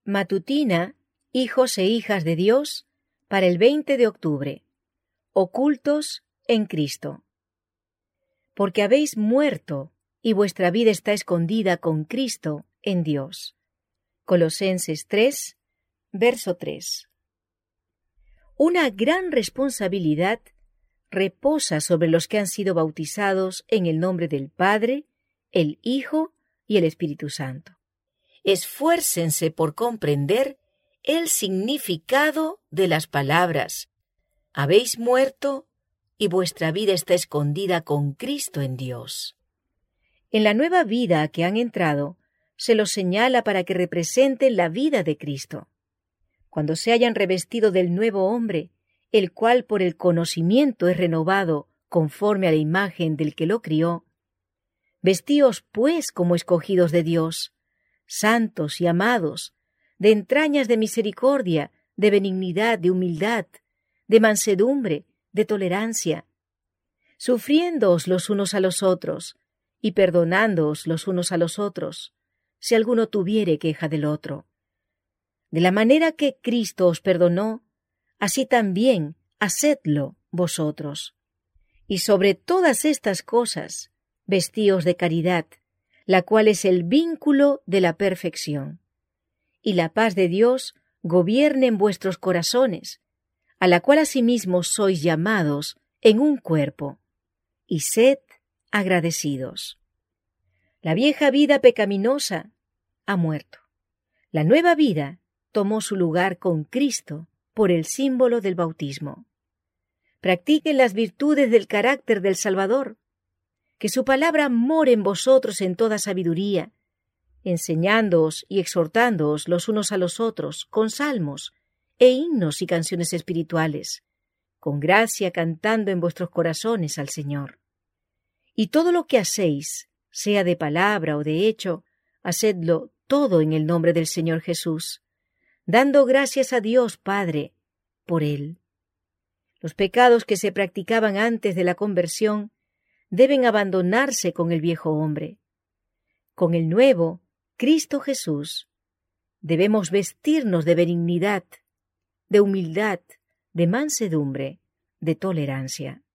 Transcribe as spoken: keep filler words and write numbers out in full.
Matutina, hijos e hijas de Dios, para el veinte de octubre. Ocultos en Cristo. Porque habéis muerto y vuestra vida está escondida con Cristo en Dios. Colosenses tres, verso tres. Una gran responsabilidad reposa sobre los que han sido bautizados en el nombre del Padre, el Hijo y el Espíritu Santo. Esfuércense por comprender el significado de las palabras. Habéis muerto y vuestra vida está escondida con Cristo en Dios. En la nueva vida a que han entrado, se los señala para que representen la vida de Cristo. Cuando se hayan revestido del nuevo hombre, el cual por el conocimiento es renovado conforme a la imagen del que lo crió, vestíos pues como escogidos de Dios, santos y amados, de entrañas de misericordia, de benignidad, de humildad, de mansedumbre, de tolerancia, sufriéndoos los unos a los otros y perdonándoos los unos a los otros, si alguno tuviere queja del otro. De la manera que Cristo os perdonó, así también hacedlo vosotros. Y sobre todas estas cosas, vestíos de caridad, la cual es el vínculo de la perfección. Y la paz de Dios gobierne en vuestros corazones, a la cual asimismo sois llamados en un cuerpo, y sed agradecidos. La vieja vida pecaminosa ha muerto. La nueva vida tomó su lugar con Cristo por el símbolo del bautismo. Practiquen las virtudes del carácter del Salvador, que su palabra more en vosotros en toda sabiduría, enseñándoos y exhortándoos los unos a los otros con salmos e himnos y canciones espirituales, con gracia cantando en vuestros corazones al Señor. Y todo lo que hacéis, sea de palabra o de hecho, hacedlo todo en el nombre del Señor Jesús, dando gracias a Dios Padre por Él. Los pecados que se practicaban antes de la conversión deben abandonarse con el viejo hombre. Con el nuevo, Cristo Jesús, debemos vestirnos de benignidad, de humildad, de mansedumbre, de tolerancia.